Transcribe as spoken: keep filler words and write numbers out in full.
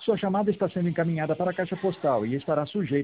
Sua chamada está sendo encaminhada para a caixa postal e estará sujeita